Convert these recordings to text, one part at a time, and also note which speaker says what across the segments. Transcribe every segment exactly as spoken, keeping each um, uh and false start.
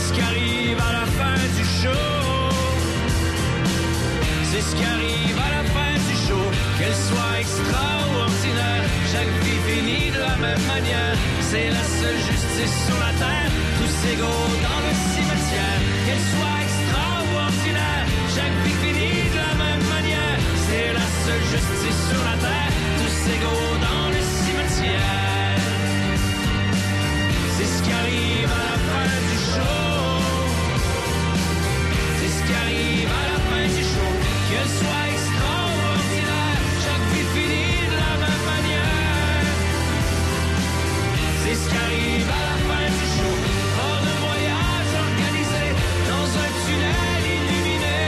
Speaker 1: ce qui arrive à la fin du show. C'est ce qui arrive à la fin du show. Qu'elle soit extraordinaire, chaque vie finit de la même manière. C'est la seule justice sur la terre, tous égaux dans le cimetière. Qu'elle soit extraordinaire, chaque vie finit de la même manière. C'est la seule justice sur la terre, tous égaux dans le cimetière. C'est ce qui arrive à la fin du show. C'est ce qui arrive à la fin du show. Qu'elle soit extraordinaire, chaque vie finit de la même manière. C'est ce qui arrive à la fin du show. Hors de voyage organisé dans un tunnel illuminé.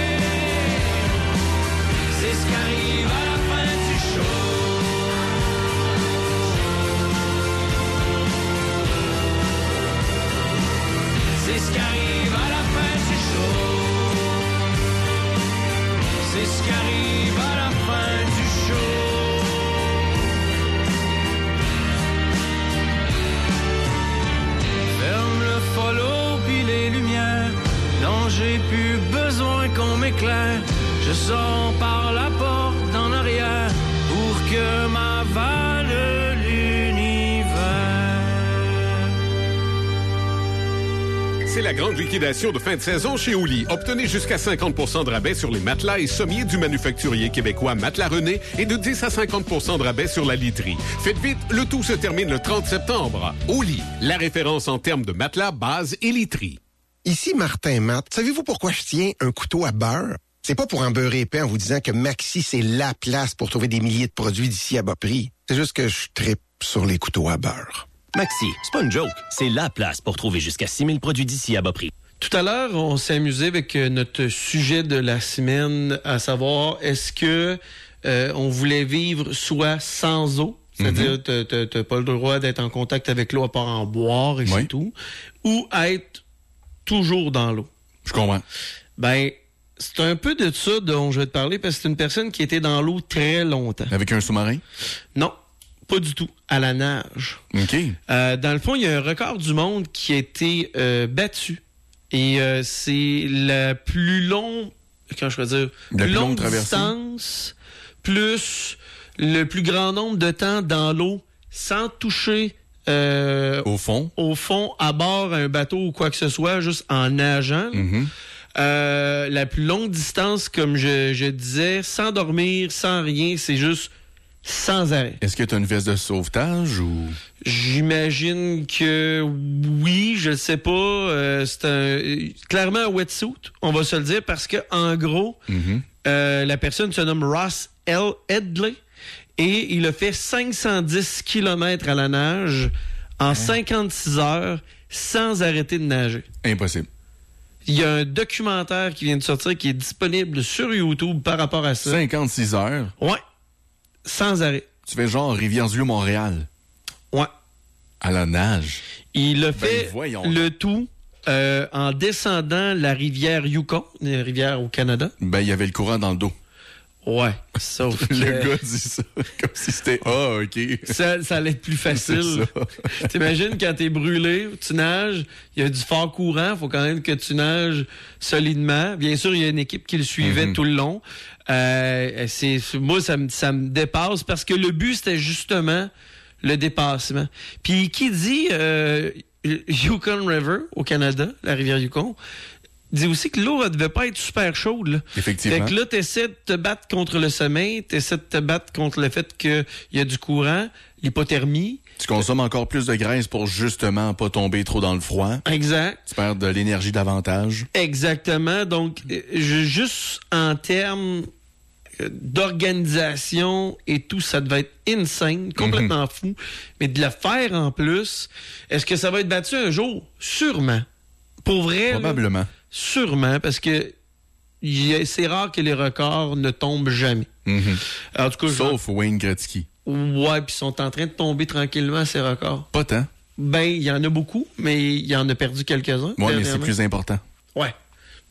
Speaker 1: C'est ce qui arrive à la fin du show. C'est ce qui arrive à la fin du show. C'est ce qui arrive à la fin du show. Ferme le follow puis les lumières. Non, j'ai plus besoin qu'on m'éclaire. Je sors par la porte en arrière pour que m'avale l'univers.
Speaker 2: C'est la grande liquidation de fin de saison chez Oli. Obtenez jusqu'à cinquante pour cent de rabais sur les matelas et sommiers du manufacturier québécois Matelas René et de dix à cinquante pour cent de rabais sur la literie. Faites vite, le tout se termine le trente septembre. Oli, la référence en termes de matelas, base et literie.
Speaker 3: Ici Martin Matt. Savez-vous pourquoi je tiens un couteau à beurre? C'est pas pour en beurrer épais en vous disant que Maxi, c'est la place pour trouver des milliers de produits d'ici à bas prix. C'est juste que je trippe sur les couteaux à beurre.
Speaker 4: Maxi, c'est pas une joke. C'est la place pour trouver jusqu'à six mille produits d'ici à bas prix.
Speaker 5: Tout à l'heure, on s'est amusé avec notre sujet de la semaine, à savoir, est-ce que euh, on voulait vivre soit sans eau, c'est-à-dire mm-hmm. t'as, t'as pas le droit d'être en contact avec l'eau à part en boire et oui. c'est tout, ou être toujours dans l'eau.
Speaker 6: Je comprends.
Speaker 5: Ben, c'est un peu de ça dont je vais te parler, parce que c'est une personne qui était dans l'eau très longtemps.
Speaker 6: Avec un sous-marin?
Speaker 5: Non. Pas du tout, à la nage.
Speaker 6: OK.
Speaker 5: Euh, dans le fond, il y a un record du monde qui a été euh, battu. Et euh, c'est la plus longue, comment je peux dire,
Speaker 6: la plus longue, longue
Speaker 5: distance, plus le plus grand nombre de temps dans l'eau sans toucher euh,
Speaker 6: au fond,
Speaker 5: au fond, à bord un bateau ou quoi que ce soit, juste en nageant.
Speaker 6: Mm-hmm.
Speaker 5: Euh, la plus longue distance, comme je, je disais, sans dormir, sans rien, c'est juste sans arrêt.
Speaker 6: Est-ce que tu as une veste de sauvetage ou...
Speaker 5: J'imagine que oui, je sais pas. Euh, c'est un, clairement un wetsuit, on va se le dire, parce que en gros, mm-hmm. euh, la personne se nomme Ross L. Edley et il a fait cinq cent dix kilomètres à la nage en hein? cinquante-six heures sans arrêter de nager.
Speaker 6: Impossible.
Speaker 5: Il y a un documentaire qui vient de sortir qui est disponible sur YouTube par rapport à ça.
Speaker 6: cinquante-six heures?
Speaker 5: Ouais. Sans arrêt.
Speaker 6: Tu fais genre Rivière-du-Loup, Montréal?
Speaker 5: Ouais.
Speaker 6: À la nage?
Speaker 5: Il a fait
Speaker 6: ben,
Speaker 5: le tout euh, en descendant la rivière Yukon, une rivière au Canada.
Speaker 6: Ben, il y avait le courant dans le dos.
Speaker 5: Ouais, sauf que...
Speaker 6: Le gars dit ça comme si c'était... Ah, oh, OK.
Speaker 5: Ça, ça allait être plus facile. T'imagines quand t'es brûlé, tu nages, il y a du fort courant, faut quand même que tu nages solidement. Bien sûr, il y a une équipe qui le suivait mm-hmm. tout le long. Euh, c'est, moi, ça me, ça me dépasse parce que le but, c'était justement le dépassement. Puis qui dit euh, Yukon River au Canada, la rivière Yukon, dit aussi que l'eau ne devait pas être super chaude. Là.
Speaker 6: Effectivement.
Speaker 5: Fait que là, tu essaies de te battre contre le sommeil, tu essaies de te battre contre le fait qu'il y a du courant, l'hypothermie.
Speaker 6: Tu consommes encore plus de graisse pour justement pas tomber trop dans le froid.
Speaker 5: Exact.
Speaker 6: Tu perds de l'énergie davantage.
Speaker 5: Exactement. Donc, je, juste en termes d'organisation et tout, ça devait être insane, complètement mm-hmm. fou. Mais de le faire en plus, est-ce que ça va être battu un jour? Sûrement. Pour vrai,
Speaker 6: probablement.
Speaker 5: Là, sûrement, parce que y a, c'est rare que les records ne tombent jamais.
Speaker 6: Mm-hmm.
Speaker 5: En tout cas,
Speaker 6: sauf genre, Wayne Gretzky.
Speaker 5: Ouais, puis ils sont en train de tomber tranquillement, ces records.
Speaker 6: Pas tant.
Speaker 5: Ben, il y en a beaucoup, mais il y en a perdu quelques-uns.
Speaker 6: Ouais, mais c'est plus important.
Speaker 5: Ouais.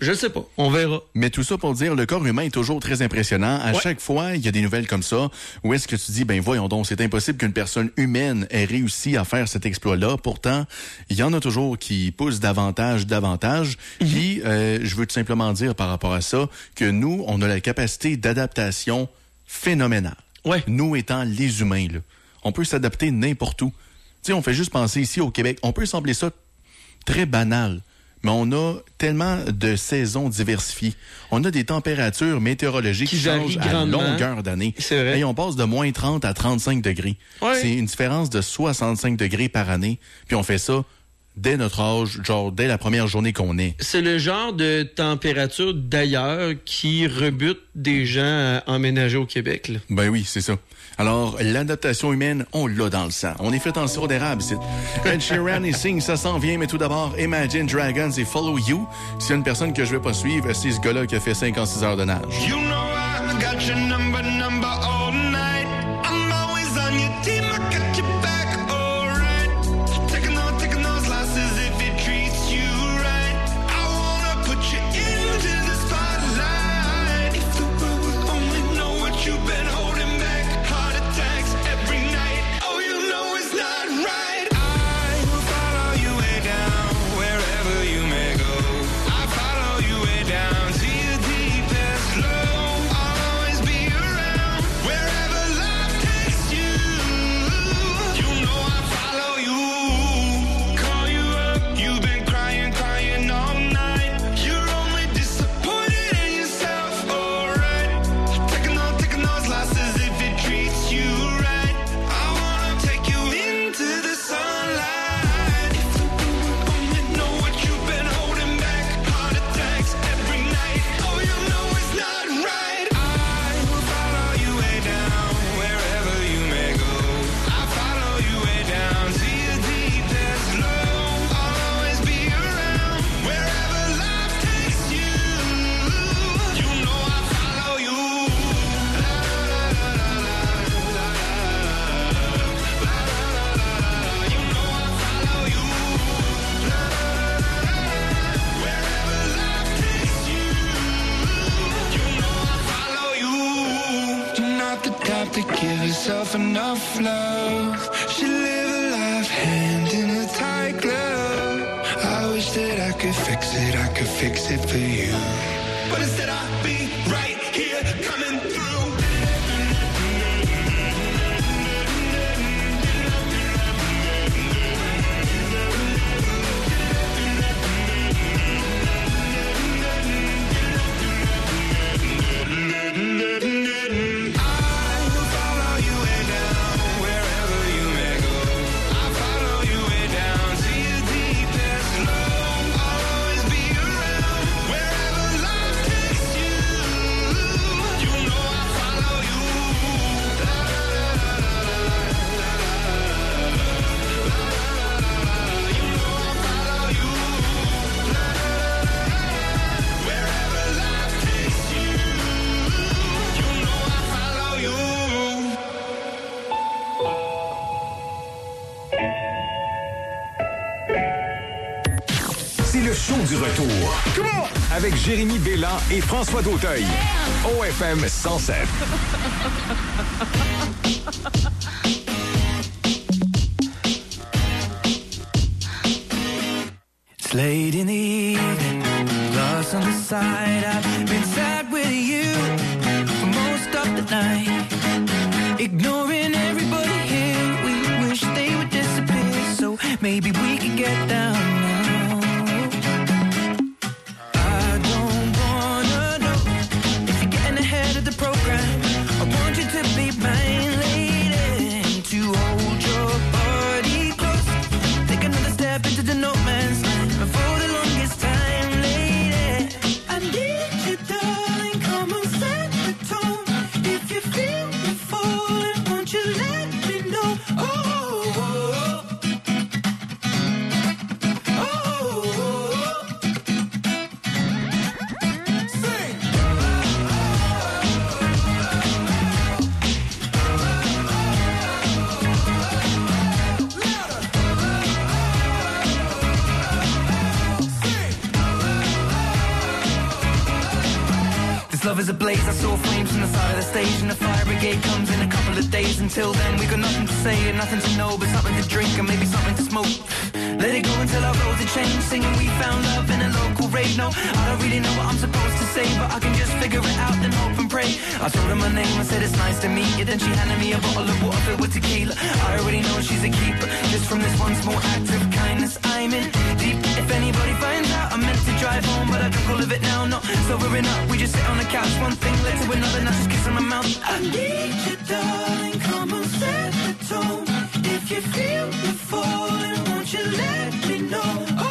Speaker 5: Je sais pas. On verra.
Speaker 6: Mais tout ça pour dire, le corps humain est toujours très impressionnant. À
Speaker 5: Ouais.
Speaker 6: chaque fois, il y a des nouvelles comme ça. Où est-ce que tu dis, ben voyons donc, c'est impossible qu'une personne humaine ait réussi à faire cet exploit-là. Pourtant, il y en a toujours qui poussent davantage, davantage. Mm-hmm. Puis, euh, je veux tout simplement dire par rapport à ça que nous, on a la capacité d'adaptation phénoménale.
Speaker 5: Ouais.
Speaker 6: Nous étant les humains, là. On peut s'adapter n'importe où. Tu sais, on fait juste penser ici au Québec. On peut sembler ça très banal. Mais on a tellement de saisons diversifiées. On a des températures météorologiques qui, qui changent à longueur d'année.
Speaker 5: C'est vrai.
Speaker 6: Et on passe de moins trente à trente-cinq degrés.
Speaker 5: Ouais.
Speaker 6: C'est une différence de soixante-cinq degrés par année. Puis on fait ça dès notre âge, genre dès la première journée qu'on est.
Speaker 5: C'est le genre de température d'ailleurs qui rebute des gens à emménager au Québec. Là.
Speaker 6: Ben oui, c'est ça. Alors, l'adaptation humaine, on l'a dans le sang. On est fait en sirop d'érable, c'est. Ed Sheeran et Sing, ça s'en vient, mais tout d'abord, Imagine Dragons et Follow You. S'il y a une personne que je vais pas suivre, c'est ce gars-là qui a fait cinquante-six heures de nage.
Speaker 1: You know I got your number, number all night. I'm always on your team, I got your back, alright. Taking on, taking those losses if it treats you right. I wanna put you into the spotlight. If the world would only know what you've been holding back. Heart attacks every night. Oh, you know it's not right. I will follow you way down, wherever you may go. I follow you way down to your deepest low. I'll always be around, wherever life takes you. You know I follow you. Call you up, you've been crying, crying all night. You're only disappointed in yourself, alright. Taking on, taking those losses if it treats you right. I wanna take you into the sunlight. If the world would only know what you've been holding back. Heart attacks every night. Oh, you know it's not right. I will follow you way down, wherever you may go. I follow you way down to your deepest low. I'll always be around, wherever life takes you. You know I follow you. La la la la la la la la la. You know I follow you. La la la la la. Wherever life takes you. You know I follow you. You're not the type to give yourself enough love. Should live a life hand in a tight glove. I wish that I could fix it, I could fix it for you. But instead I'll be right here coming through. I will follow you way down, wherever you may go. I follow you way down to your deepest low. I'll always be around, wherever life takes you. You know I follow you. La la la la la la la la. You know I follow you. La la la la. Wherever life takes you. You know I follow you.
Speaker 7: C'est le show du retour. Avec Jérémy Bélan et François D'auteuil. O F M cent sept.
Speaker 1: It's late in the evening, lost on the side. I've been sad with you for most of the night. Ignoring everybody here, we wish they would disappear. So maybe we could get down now. I don't wanna know if you're getting ahead of the program. I want you to be mine, lady, to hold your body close. Take another step into the no man's land. For the longest time, lady, I need you, darling. Come on, set the tone. If you feel me falling, won't you let me know? Oh, oh, oh.
Speaker 8: is ablaze. I saw flames from the side of the stage, and the fire brigade comes in a couple of days. Until then, we got nothing to say and nothing to know, but something to drink and maybe something to smoke. Let it go until our roads are changed, singing we found love in a local rave. No, I don't really know what I'm supposed to say, but I can just figure it out and hope and pray. I told her my name, I said it's nice to meet you. Then she handed me a bottle of water filled with tequila. I already know she's a keeper, just from this one small act of kindness I'm in deep. If anybody finds out, I meant to drive home, but I drunk all of it now. Not sobering up, we just sit on the couch, one thing led to another, now just kiss on my mouth. I need you, darling, come on, set the tone. If you feel the falling, won't you let me know? Oh,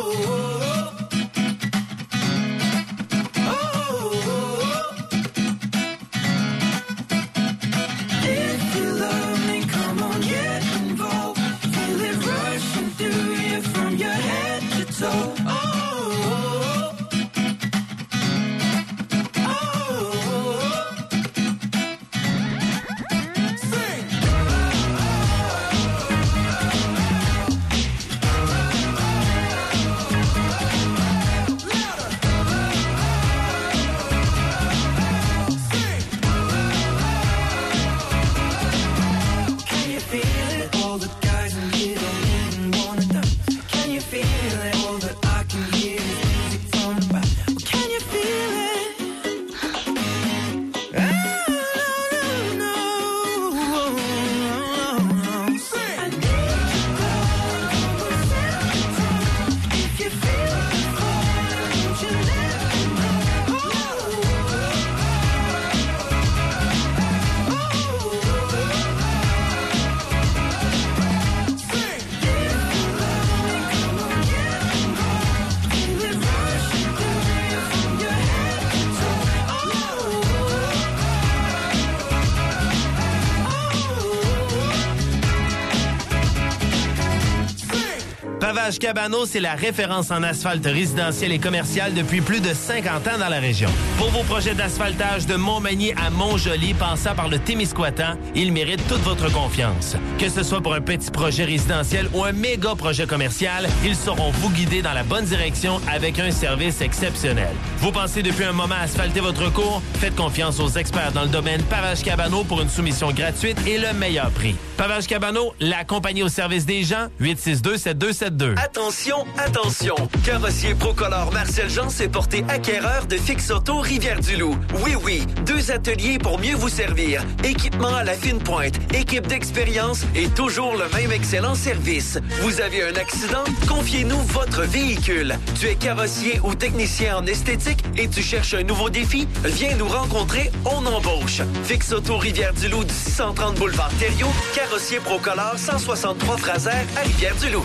Speaker 9: Pavage Cabano, c'est la référence en asphalte résidentiel et commercial depuis plus de cinquante ans dans la région. Pour vos projets d'asphaltage de Montmagny à Montjoli, passant par le Témiscouatan, ils méritent toute votre confiance. Que ce soit pour un petit projet résidentiel ou un méga projet commercial, ils sauront vous guider dans la bonne direction avec un service exceptionnel. Vous pensez depuis un moment asphalter votre cours? Faites confiance aux experts dans le domaine Pavage Cabano pour une soumission gratuite et le meilleur prix. Pavage Cabano, la compagnie au service des gens, huit six deux sept deux sept deux.
Speaker 10: Attention, attention! Carrossier Procolor Marcel Jean s'est porté acquéreur de Fix Auto Rivière-du-Loup. Oui, oui, deux ateliers pour mieux vous servir. Équipement à la fine pointe, équipe d'expérience et toujours le même excellent service. Vous avez un accident? Confiez-nous votre véhicule. Tu es carrossier ou technicien en esthétique et tu cherches un nouveau défi? Viens nous rencontrer, on embauche. Fix Auto Rivière-du-Loup du six cent trente boulevard Thériault, Carrossier Procolor cent soixante-trois Fraser à Rivière-du-Loup.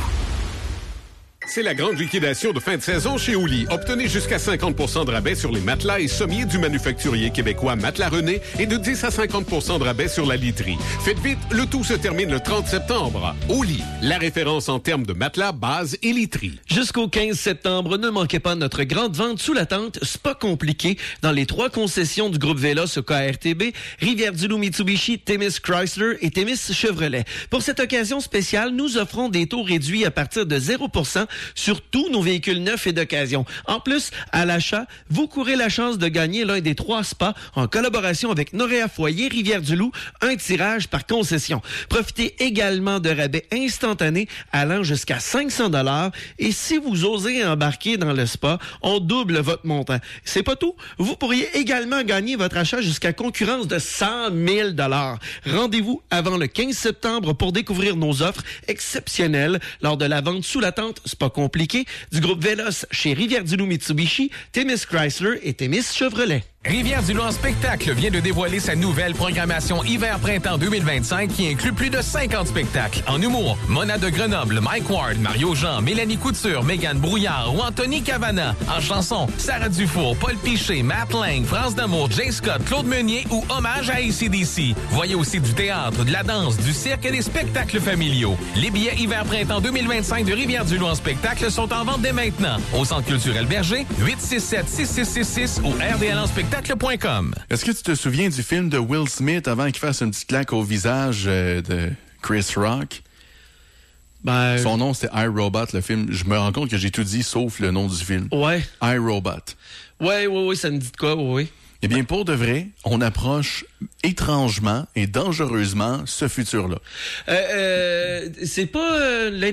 Speaker 2: C'est la grande liquidation de fin de saison chez Ouli. Obtenez jusqu'à cinquante pour cent de rabais sur les matelas et sommiers du manufacturier québécois Matelas René et de dix à cinquante pour cent de rabais sur la literie. Faites vite, le tout se termine le trente septembre. Ouli, la référence en termes de matelas, base et literie.
Speaker 5: Jusqu'au quinze septembre, ne manquez pas notre grande vente sous la tente Spa Compliqué dans les trois concessions du groupe Vélos au K R T B, Rivière-du-Loup Mitsubishi, Témis Chrysler et Témis Chevrolet. Pour cette occasion spéciale, nous offrons des taux réduits à partir de zéro pour cent sur tous nos véhicules neufs et d'occasion. En plus, à l'achat, vous courez la chance de gagner l'un des trois spas en collaboration avec Noréa Foyer Rivière-du-Loup, un tirage par concession. Profitez également de rabais instantanés allant jusqu'à cinq cents dollars et si vous osez embarquer dans le spa, on double votre montant. C'est pas tout. Vous pourriez également gagner votre achat jusqu'à concurrence de cent mille dollars. Rendez-vous avant le quinze septembre pour découvrir nos offres exceptionnelles lors de la vente sous la tente Spa Compliqué du groupe Vélos chez Rivière-du-Loup Mitsubishi, Témis Chrysler et Témis Chevrolet.
Speaker 11: Rivière-du-Loup en spectacle vient de dévoiler sa nouvelle programmation hiver-printemps deux mille vingt-cinq qui inclut plus de cinquante spectacles. En humour, Mona de Grenoble, Mike Ward, Mario Jean, Mélanie Couture, Mégane Brouillard ou Anthony Cavana. En chanson, Sarah Dufour, Paul Piché, Matt Lang, France d'Amour, Jay Scott, Claude Meunier ou Hommage à A C D C. Voyez aussi du théâtre, de la danse, du cirque et des spectacles familiaux. Les billets hiver-printemps deux mille vingt-cinq de Rivière-du-Loup en spectacle sont en vente dès maintenant. Au Centre culturel Berger, huit six sept six six six six ou R D L en spectacle.
Speaker 6: Est-ce que tu te souviens du film de Will Smith avant qu'il fasse une petite claque au visage euh, de Chris Rock?
Speaker 5: Ben,
Speaker 6: Son nom, c'était iRobot, le film. Je me rends compte que j'ai tout dit sauf le nom du film.
Speaker 5: Ouais.
Speaker 6: iRobot.
Speaker 5: Ouais, ouais, ouais, ça me dit de quoi, ouais.
Speaker 6: Eh bien, pour de vrai, on approche étrangement et dangereusement ce futur-là.
Speaker 5: Euh, euh, c'est pas euh,